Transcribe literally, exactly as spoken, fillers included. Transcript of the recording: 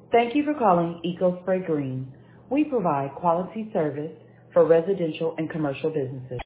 Thank you for calling EcoSpray Green. We provide quality service for residential and commercial businesses.